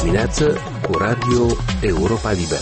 dimineață cu Radio Europa Liberă.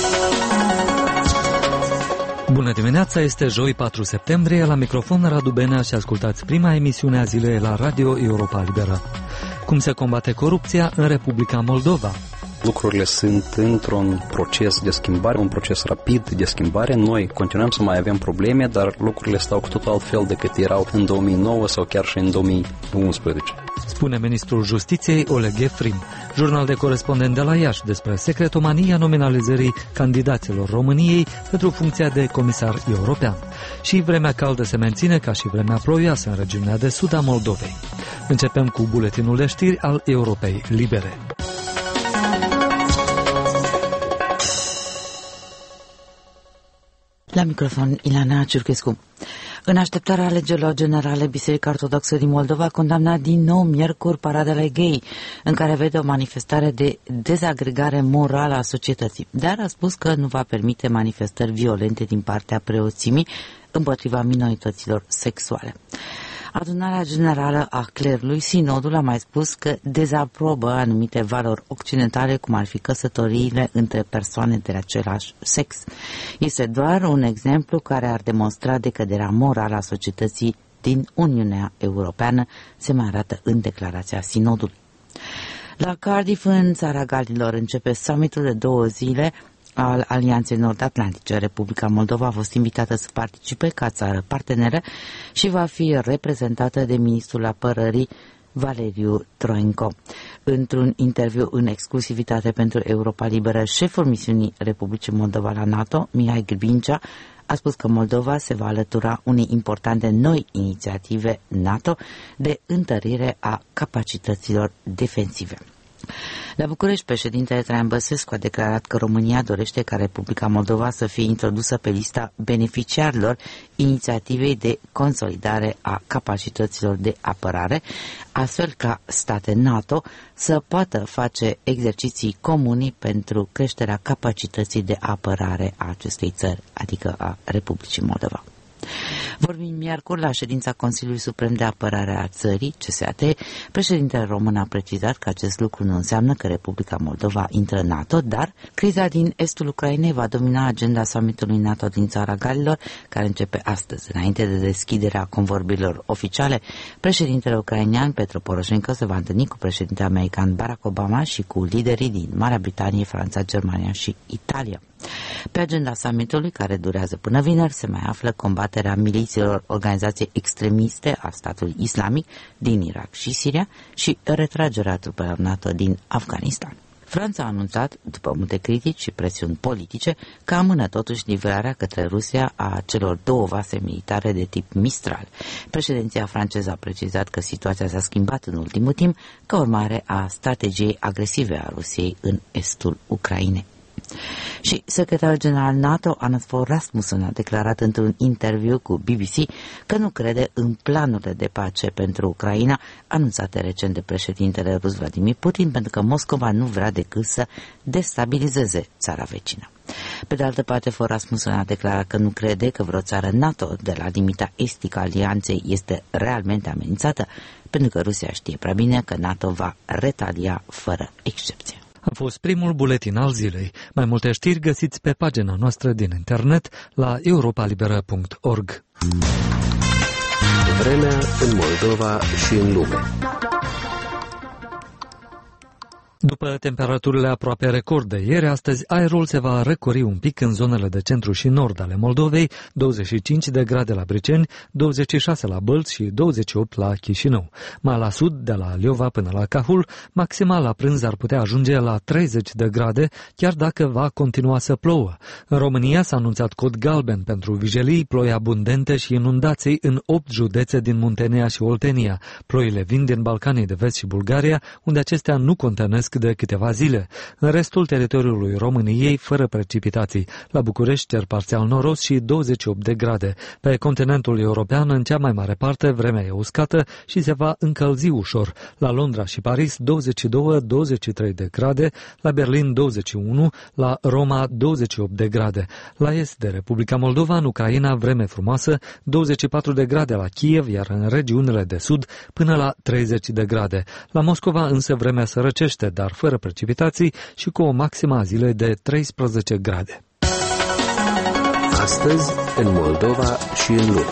Bună dimineața, este joi 4 septembrie, la microfon Radu Benea și ascultați prima emisiune a zilei la Radio Europa Liberă. Cum se combate corupția în Republica Moldova? Lucrurile sunt într-un proces de schimbare, un proces rapid de schimbare. Noi continuăm să mai avem probleme, dar lucrurile stau cu totul altfel decât erau în 2009 sau chiar și în 2011. Spune ministrul Justiției Oleg Efrim, jurnal de corespondent de la Iași, despre secretomania nominalizării candidaților României pentru funcția de comisar european. Și vremea caldă se menține ca și vremea ploioasă în regiunea de sud a Moldovei. Începem cu buletinul de știri al Europei Libere. La microfon, Ilana Ciurchescu. În așteptarea alegerilor generale, Biserica Ortodoxă din Moldova a condamnat din nou miercuri paradele gay, în care vede o manifestare de dezagregare morală a societății, dar a spus că nu va permite manifestări violente din partea preoțimii împotriva minorităților sexuale. Adunarea Generală a Clerului, Sinodul, a mai spus că dezaprobă anumite valori occidentale, cum ar fi căsătoriile între persoane de același sex. Este doar un exemplu care ar demonstra decăderea morală a societății din Uniunea Europeană, se mai arată în declarația Sinodului. La Cardiff, în Țara Galilor, începe summitul de 2 zile al Alianței Nord-Atlantice. Republica Moldova a fost invitată să participe ca țară parteneră și va fi reprezentată de ministrul apărării Valeriu Troenko. Într-un interviu în exclusivitate pentru Europa Liberă, șeful misiunii Republicii Moldova la NATO, Mihai Gârbincea, a spus că Moldova se va alătura unei importante noi inițiative NATO de întărire a capacităților defensive. La București, președintele Traian Băsescu a declarat că România dorește ca Republica Moldova să fie introdusă pe lista beneficiarilor inițiativei de consolidare a capacităților de apărare, astfel ca state NATO să poată face exerciții comuni pentru creșterea capacității de apărare a acestei țări, adică a Republicii Moldova. Vorbim miercuri la ședința Consiliului Suprem de Apărare a țării, CSAT. Președintele român a precizat că acest lucru nu înseamnă că Republica Moldova intră în NATO, dar criza din estul Ucrainei va domina agenda summitului NATO din Țara Galilor, care începe astăzi. Înainte de deschiderea convorbirilor oficiale, președintele ucrainean Petro Poroșenko se va întâlni cu președintele american Barack Obama și cu liderii din Marea Britanie, Franța, Germania și Italia. Pe agenda summitului, care durează până vineri, se mai află combaterea milițiilor organizației extremiste a statului islamic din Irak și Siria și retragerea trupelor NATO din Afganistan. Franța a anunțat, după multe critici și presiuni politice, că amână totuși livrarea către Rusia a celor 2 vase militare de tip Mistral. Președinția franceză a precizat că situația s-a schimbat în ultimul timp ca urmare a strategiei agresive a Rusiei în estul Ucrainei. Și secretarul general NATO, Anders Fogh Rasmussen, a declarat într-un interviu cu BBC că nu crede în planurile de pace pentru Ucraina anunțate recent de președintele rus Vladimir Putin, pentru că Moscova nu vrea decât să destabilizeze țara vecină. Pe de altă parte, Fogh Rasmussen a declarat că nu crede că vreo țară NATO de la limita estică a alianței este realmente amenințată, pentru că Rusia știe prea bine că NATO va retalia fără excepție. A fost primul buletin al zilei. Mai multe știri găsiți pe pagina noastră din internet la europalibera.org. Vremea în Moldova și în lume. După temperaturile aproape record de ieri, astăzi aerul se va răcori un pic în zonele de centru și nord ale Moldovei, 25 de grade la Briceni, 26 la Bălți și 28 la Chișinău. Mai la sud, de la Liova până la Cahul, maxima la prânz ar putea ajunge la 30 de grade, chiar dacă va continua să plouă. În România s-a anunțat cod galben pentru vijelii, ploi abundente și inundații în 8 județe din Muntenia și Oltenia. Ploile vin din Balcanii de Vest și Bulgaria, unde acestea nu contenesc de câteva zile. În restul teritoriului României, fără precipitații. La București, cer parțial noros și 28 de grade. Pe continentul european, în cea mai mare parte, vremea e uscată și se va încălzi ușor. La Londra și Paris, 22-23 de grade, la Berlin 21, la Roma 28 de grade. La est de Republica Moldova, în Ucraina, vreme frumoasă, 24 de grade la Kiev, iar în regiunile de sud, până la 30 de grade. La Moscova, însă, vremea se răcește, dar fără precipitații și cu o maximă a zilei de 13 grade. Astăzi, în Moldova și în lume.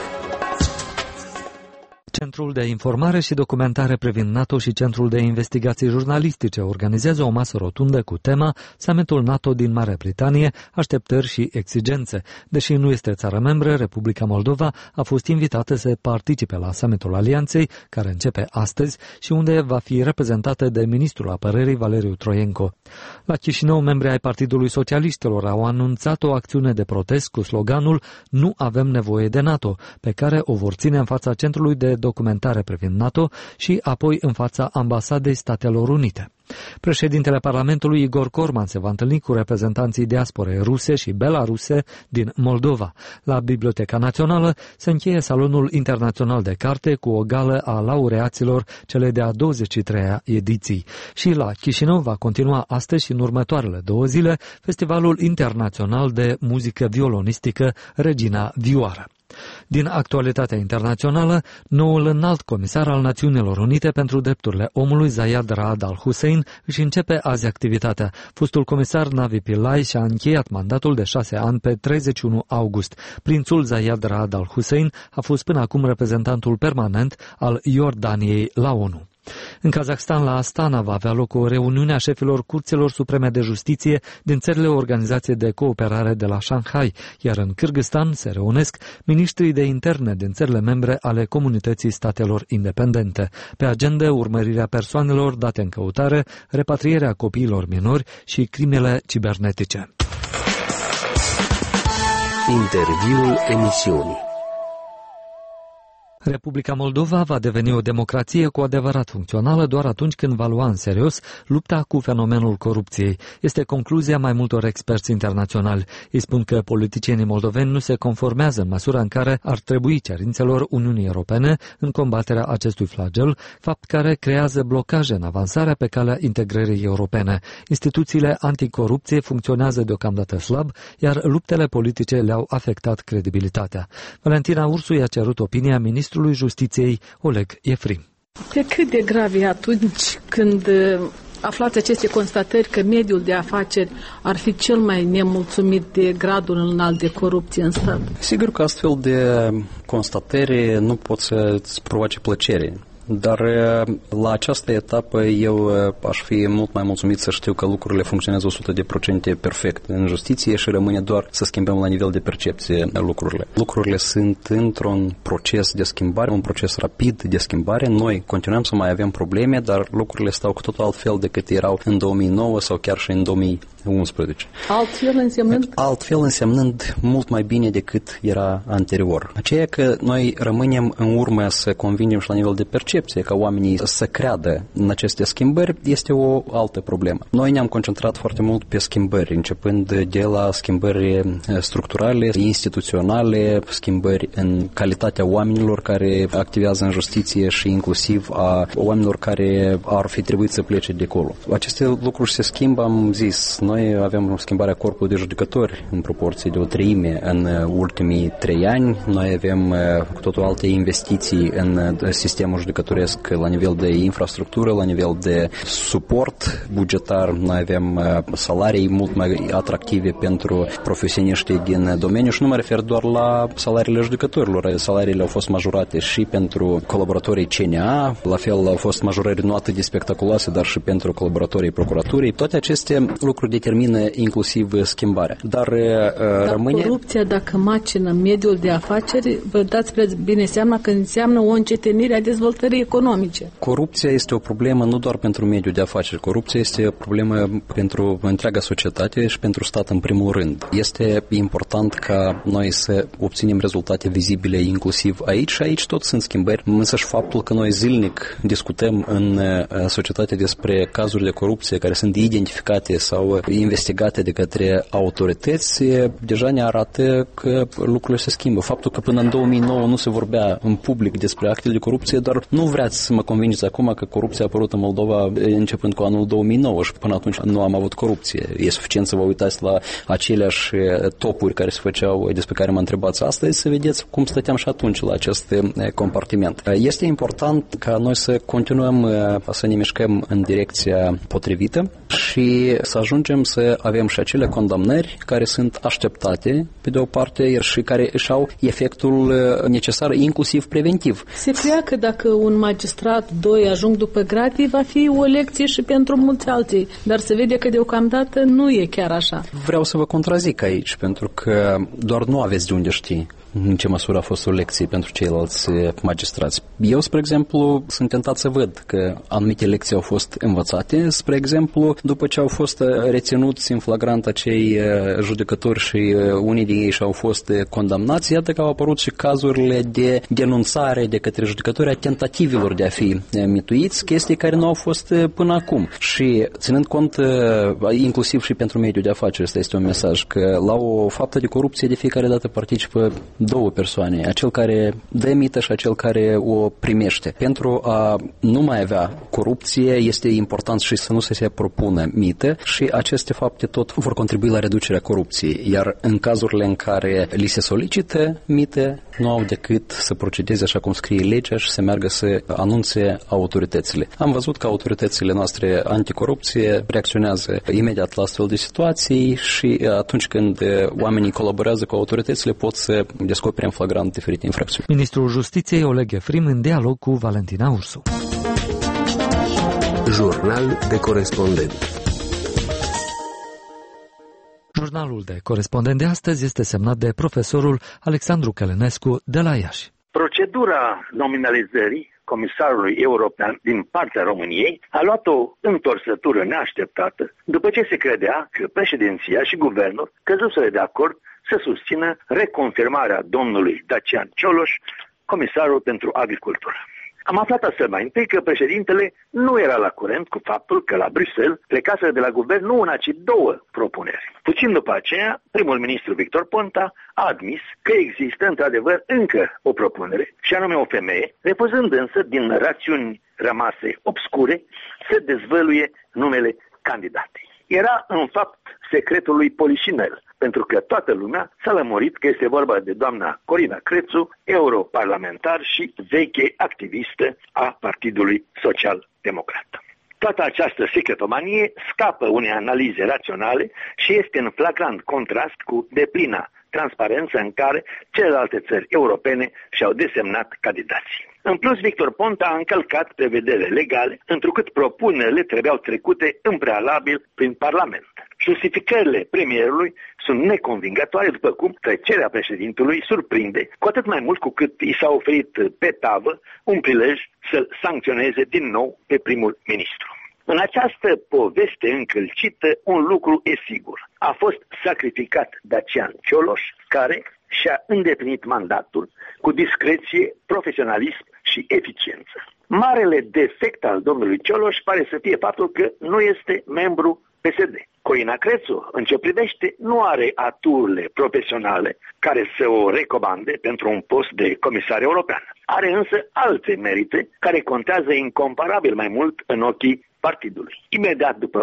Centrul de Informare și Documentare privind NATO și Centrul de Investigații Jurnalistice organizează o masă rotundă cu tema Summitul NATO din Marea Britanie, așteptări și exigențe. Deși nu este țară membră, Republica Moldova a fost invitată să participe la summitul Alianței, care începe astăzi și unde va fi reprezentată de ministrul apărării Valeriu Troienko. La Chișinău, membrii ai Partidului Socialiștilor au anunțat o acțiune de protest cu sloganul Nu avem nevoie de NATO, pe care o vor ține în fața Centrului de Documentare privind NATO și apoi în fața Ambasadei Statelor Unite. Președintele Parlamentului Igor Corman se va întâlni cu reprezentanții diasporei ruse și belaruse din Moldova. La Biblioteca Națională se încheie Salonul Internațional de Carte cu o gală a laureaților cele de-a 23-a ediții. Și la Chișinău va continua astăzi și în următoarele 2 zile Festivalul Internațional de Muzică Violonistică Regina Vioară. Din actualitatea internațională, noul înalt comisar al Națiunilor Unite pentru Drepturile Omului, Zayed Raad al-Hussein, își începe azi activitatea. Fostul comisar Navi Pillay și-a încheiat mandatul de 6 ani pe 31 august. Prințul Zayed Raad al-Hussein a fost până acum reprezentantul permanent al Iordaniei la ONU. În Kazakhstan, la Astana, va avea loc o reuniune a șefilor Curților Supreme de Justiție din țările Organizației de Cooperare de la Shanghai, iar în Kârgâstan se reunesc miniștrii de interne din țările membre ale Comunității Statelor Independente. Pe agenda, urmărirea persoanelor date în căutare, repatrierea copiilor minori și crimele cibernetice. Interviul emisiunii. Republica Moldova va deveni o democrație cu adevărat funcțională doar atunci când va lua în serios lupta cu fenomenul corupției. Este concluzia mai multor experți internaționali. Ei spun că politicienii moldoveni nu se conformează în măsura în care ar trebui cerințelor Uniunii Europene în combaterea acestui flagel, fapt care creează blocaje în avansarea pe calea integrării europene. Instituțiile anticorupție funcționează deocamdată slab, iar luptele politice le-au afectat credibilitatea. Valentina Ursu i-a cerut opinia ministrului Justiției Oleg Efrim. Pe cât de grav e atunci când aflați aceste constatări că mediul de afaceri ar fi cel mai nemulțumit de gradul înalt de corupție în stat? Sigur că astfel de constatări nu pot să-ți provoace plăcere. Dar la această etapă eu aș fi mult mai mulțumit să știu că lucrurile funcționează 100% perfect în justiție și rămâne doar să schimbăm la nivel de percepție lucrurile. Lucrurile sunt într-un proces de schimbare, un proces rapid de schimbare. Noi continuăm să mai avem probleme, dar lucrurile stau cu totul altfel decât erau în 2009 sau chiar și în 2011. Altfel însemnând mult mai bine decât era anterior. Aceea că noi rămânem în urmă să convingem și la nivel de percepție ca oamenii să creadă în aceste schimbări este o altă problemă. Noi ne-am concentrat foarte mult pe schimbări, începând de la schimbări structurale, instituționale, schimbări în calitatea oamenilor care activează în justiție și inclusiv a oamenilor care ar fi trebuit să plece de acolo. Aceste lucruri se schimbă, am zis. Noi avem schimbarea corpului de judecători în proporție de 1/3 în ultimii 3 ani. Noi avem cu totul alte investiții în sistemul judecătoresc la nivel de infrastructură, la nivel de suport bugetar. Noi avem salarii mult mai atractive pentru profesioniștii din domeniu și nu mă refer doar la salariile judecătorilor. Salariile au fost majorate și pentru colaboratorii CNA, la fel au fost majorări nu atât de spectaculoase, dar și pentru colaboratorii procuraturii. Toate aceste lucruri determină inclusiv schimbarea. Dar rămâne... corupția, dacă macină mediul de afaceri, vă dați bine seama că înseamnă o încetinire a dezvoltării economice. Corupția este o problemă nu doar pentru mediul de afaceri. Corupția este o problemă pentru întreaga societate și pentru stat în primul rând. Este important ca noi să obținem rezultate vizibile inclusiv aici și aici tot sunt schimbări. Însăși faptul că noi zilnic discutăm în societate despre cazuri de corupție care sunt identificate sau investigate de către autorități, deja ne arată că lucrurile se schimbă. Faptul că până în 2009 nu se vorbea în public despre actele de corupție, dar nu vreați să mă convingeți acum că corupția a apărut în Moldova începând cu anul 2009 și până atunci nu am avut corupție. E suficient să vă uitați la aceleași topuri care se făceau, despre care mă întrebați astăzi, să vedeți cum stăteam și atunci la acest compartiment. Este important ca noi să continuăm să ne mișcăm în direcția potrivită și să ajungem să avem și acele condamnări care sunt așteptate, pe de o parte, și care își au efectul necesar, inclusiv preventiv. Se crea că dacă un magistrat, doi ajung după gratii, va fi o lecție și pentru mulți alții, dar se vede că deocamdată nu e chiar așa. Vreau să vă contrazic aici, pentru că doar nu aveți de unde ști în ce măsură a fost o lecție pentru ceilalți magistrați. Eu, spre exemplu, sunt tentat să văd că anumite lecții au fost învățate, spre exemplu, după ce au fost reținuți în flagrant acei judecători și unii din ei și-au fost condamnați, iată că au apărut și cazurile de denunțare de către judecători a tentativelor de a fi mituiți, chestii care nu au fost până acum. Și ținând cont, inclusiv și pentru mediul de afaceri, ăsta este un mesaj, că la o faptă de corupție de fiecare dată participă două persoane, acel care dă mită și acel care o primește. Pentru a nu mai avea corupție, este important și să nu se propună mită și aceste fapte tot vor contribui la reducerea corupției. Iar în cazurile în care li se solicită mită, nu au decât să procedeze așa cum scrie legea și să meargă să anunțe autoritățile. Am văzut că autoritățile noastre anticorupție reacționează imediat la astfel de situații și atunci când oamenii colaborează cu autoritățile pot să descopere în flagrant diferite infracțiuni. Ministrul Justiției Oleg Efrim în dialog cu Valentina Ursu. Jurnal de corespondent. Jurnalul de corespondent de astăzi este semnat de profesorul Alexandru Călănescu de la Iași. Procedura nominalizării comisarului european din partea României a luat o întorsătură neașteptată după ce se credea că președinția și guvernul căzuseră de acord să susțină reconfirmarea domnului Dacian Cioloș, comisarul pentru agricultură. Am aflat astfel mai întâi că președintele nu era la curent cu faptul că la Bruxelles plecaseră de la guvern nu una, ci două propuneri. Puțin după aceea, primul ministru Victor Ponta a admis că există într-adevăr încă o propunere, și anume o femeie, refuzând însă, din rațiuni rămase obscure, să dezvăluie numele candidatei. Era, în fapt, secretul lui Polișinel, pentru că toată lumea s-a lămurit că este vorba de doamna Corina Crețu, europarlamentar și veche activistă a Partidului Social-Democrat. Toată această secretomanie scapă unei analize raționale și este în flagrant contrast cu deplina transparență în care celelalte țări europene și-au desemnat candidații. În plus, Victor Ponta a încălcat prevederile legale, întrucât propunerile trebuiau trecute în prealabil prin Parlament. Justificările premierului sunt neconvingătoare, după cum trecerea președintelui surprinde, cu atât mai mult cu cât i s-a oferit pe tavă un prilej să-l sancționeze din nou pe primul ministru. În această poveste încălcită, un lucru e sigur. A fost sacrificat Dacian Cioloș, care și-a îndeplinit mandatul cu discreție, profesionalism și eficiență. Marele defect al domnului Cioloș pare să fie faptul că nu este membru PSD. Corina Crețu, în ce privește, nu are aturile profesionale care să o recomande pentru un post de comisar european. Are însă alte merite care contează incomparabil mai mult în ochii partidului. Imediat după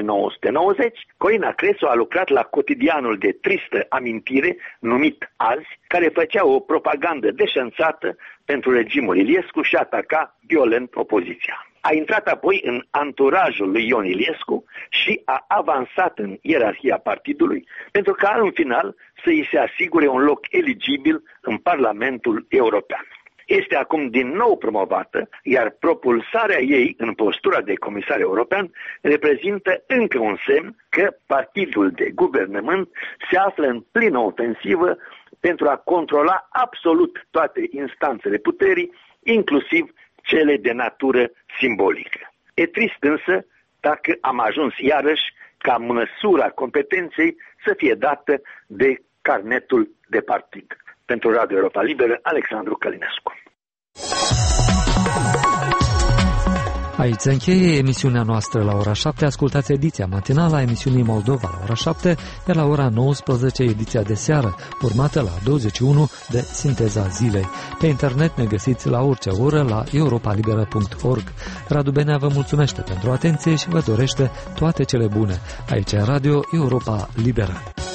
1990, Corina Crețu a lucrat la cotidianul de tristă amintire numit Azi, care făcea o propagandă deșanțată pentru regimul Iliescu și ataca violent opoziția. A intrat apoi în anturajul lui Ion Iliescu și a avansat în ierarhia partidului pentru ca în final să îi se asigure un loc eligibil în Parlamentul European. Este acum din nou promovată, iar propulsarea ei în postura de comisar european reprezintă încă un semn că partidul de guvernământ se află în plină ofensivă pentru a controla absolut toate instanțele puterii, inclusiv cele de natură simbolică. E trist însă dacă am ajuns iarăși ca măsura competenței să fie dată de carnetul de partid. Pentru Radio Europa Liberă, Alexandru Călinescu. Aici se încheie emisiunea noastră la ora 7. Ascultați ediția matinală a emisiunii Moldova la ora 7, iar la ora 19 ediția de seară, urmată la 21 de Sinteza zilei. Pe internet ne găsiți la orice oră la europalibera.org. Radu Benea vă mulțumește pentru atenție și vă dorește toate cele bune. Aici e Radio Europa Liberă.